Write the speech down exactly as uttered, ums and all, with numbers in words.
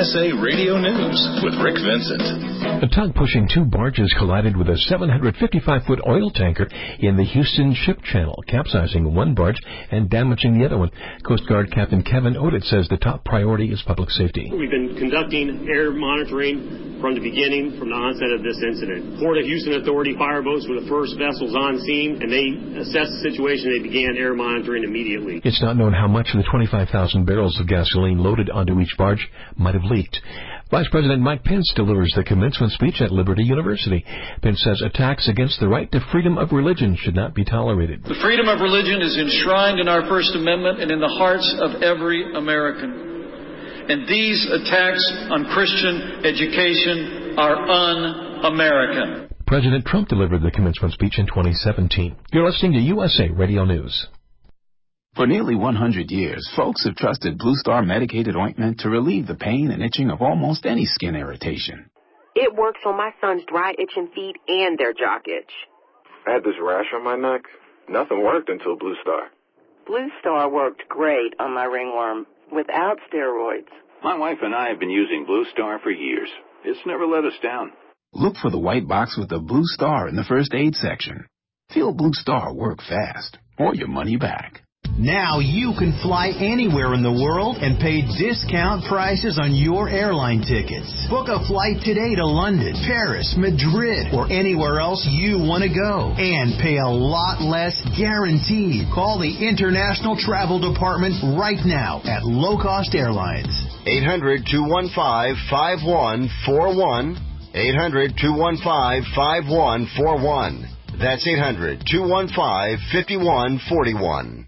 S A Radio News with Rick Vincent. A tug pushing two barges collided with a seven hundred fifty-five foot oil tanker in the Houston Ship Channel, capsizing one barge and damaging the other one. Coast Guard Captain Kevin Odit says the top priority is public safety. We've been conducting air monitoring from the beginning, from the onset of this incident. Port of Houston Authority fireboats were the first vessels on scene, and they assessed the situation. They began air monitoring immediately. It's not known how much of the twenty-five thousand barrels of gasoline loaded onto each barge might have leaked. Vice President Mike Pence delivers the commencement speech at Liberty University. Pence says attacks against the right to freedom of religion should not be tolerated. The freedom of religion is enshrined in our First Amendment and in the hearts of every American. And these attacks on Christian education are un-American. President Trump delivered the commencement speech in twenty seventeen. You're listening to U S A Radio News. For nearly one hundred years, folks have trusted Blue Star medicated ointment to relieve the pain and itching of almost any skin irritation. It works on my son's dry, itching feet and their jock itch. I had this rash on my neck. Nothing worked until Blue Star. Blue Star worked great on my ringworm without steroids. My wife and I have been using Blue Star for years. It's never let us down. Look for the white box with the Blue Star in the first aid section. Feel Blue Star work fast, or your money back. Now you can fly anywhere in the world and pay discount prices on your airline tickets. Book a flight today to London, Paris, Madrid, or anywhere else you want to go. And pay a lot less guaranteed. Call the International Travel Department right now at Low Cost Airlines. eight hundred, two one five, five one four one. eight hundred, two one five, five one four one. That's eight hundred, two one five, five one four one.